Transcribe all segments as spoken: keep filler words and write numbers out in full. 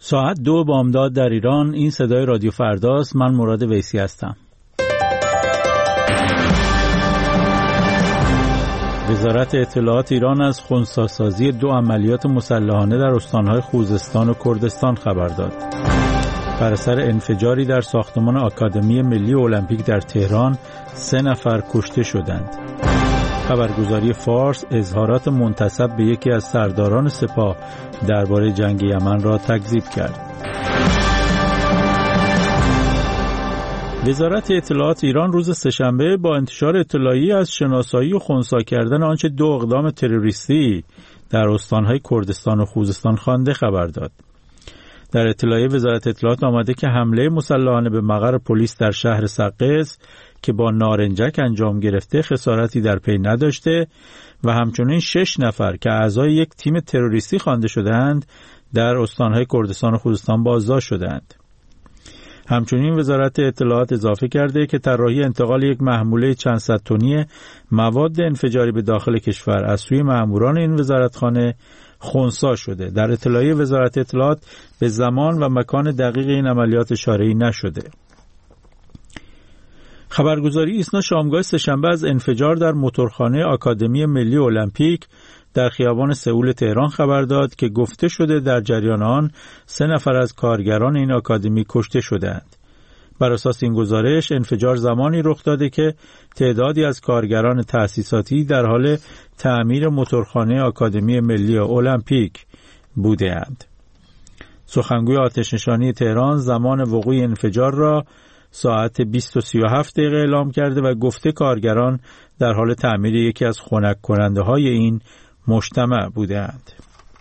ساعت دو بامداد در ایران. این صدای رادیو فرداست. من مراد ویسی هستم. وزارت اطلاعات ایران از خنثی‌سازی دو عملیات مسلحانه در استان‌های خوزستان و کردستان خبر داد. بر اثر انفجاری در ساختمان آکادمی ملی المپیک در تهران سه نفر کشته شدند. خبرگزاری فارس اظهارات منتسب به یکی از سرداران سپاه درباره جنگ یمن را تکذیب کرد. وزارت اطلاعات ایران روز سه‌شنبه با انتشار اطلاعیه‌ای از شناسایی و خنثی کردن آنچه دو اقدام تروریستی در استان‌های کردستان و خوزستان خوانده خبر داد. در اطلاعیه وزارت اطلاعات آمده که حمله مسلحانه به مقر پلیس در شهر سقز که با نارنجک انجام گرفته خسارتی در پی نداشته و همچنین شش نفر که اعضای یک تیم تروریستی خوانده شدند در استان‌های کردستان و خوزستان بازداشت شدند. همچنین وزارت اطلاعات اضافه کرده که طراحی انتقال یک محموله چند صد تنی مواد انفجاری به داخل کشور از سوی ماموران این وزارتخانه خنثی شده. در اطلاعیه وزارت اطلاعات به زمان و مکان دقیق این عملیات اشاره‌ای نشده. خبرگزاری ایسنا شامگاه سه‌شنبه از انفجار در موتورخانه آکادمی ملی المپیک در خیابان سئول تهران خبر داد که گفته شده در جریان آن سه نفر از کارگران این آکادمی کشته شدند. بر اساس این گزارش انفجار زمانی رخ داده که تعدادی از کارگران تأسیساتی در حال تعمیر موتورخانه آکادمی ملی المپیک بودند. سخنگوی آتش‌نشانی تهران زمان وقوع انفجار را ساعت بیست و سی و هفت دقیقه اعلام کرده و گفته کارگران در حال تعمیر یکی از خنک کننده های این مجتمع بودند.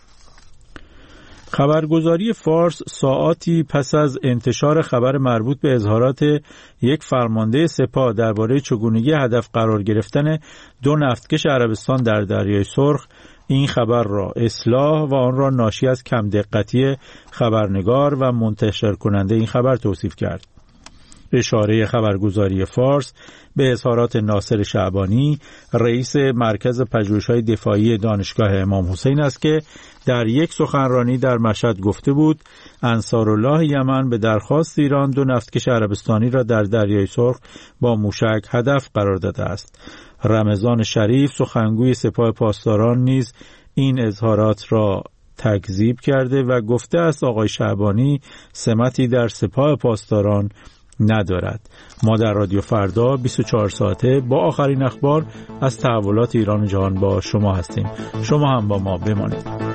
خبرگزاری فارس ساعاتی پس از انتشار خبر مربوط به اظهارات یک فرمانده سپاه درباره چگونگی هدف قرار گرفتن دو نفتکش عربستان در دریای سرخ این خبر را اصلاح و آن را ناشی از کم دقتی خبرنگار و منتشر کننده این خبر توصیف کرد. اشاره خبرگزاری فارس به اظهارات ناصر شعبانی رئیس مرکز پژوهش‌های دفاعی دانشگاه امام حسین است که در یک سخنرانی در مشهد گفته بود انصارالله یمن به درخواست ایران دو نفتکش عربستانی را در دریای سرخ با موشک هدف قرار داده است. رمضان شریف سخنگوی سپاه پاسداران نیز این اظهارات را تکذیب کرده و گفته است آقای شعبانی سمتی در سپاه پاسداران ندارد. ما در رادیو فردا بیست و چهار ساعته با آخرین اخبار از تحولات ایران و جهان با شما هستیم. شما هم با ما بمانید.